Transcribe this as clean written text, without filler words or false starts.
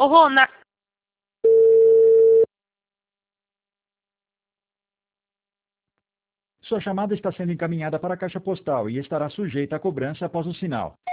Ô, Rona, Sua chamada está sendo encaminhada para a caixa postal e estará sujeita a cobrança após o sinal.